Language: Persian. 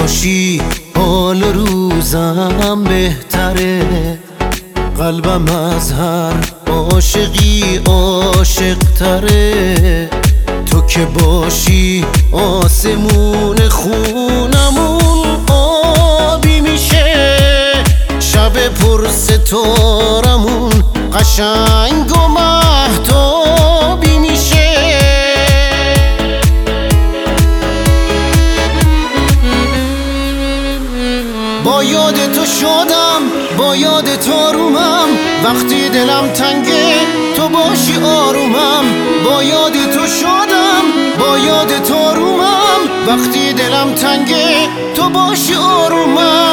باشی حال روزم بهتره، قلبم از هر عاشقی عاشق تره. تو که باشی آسمون خونمون آبی میشه، شب پر ستارمون قشنگ و مهتابی میشه. با یاد تو شدم، با یاد تو آرومم، وقتی دلم تنگه تو باشی آرومم. با یاد تو شدم، با یاد تو آرومم، وقتی دلم تنگه تو باشی آرومم.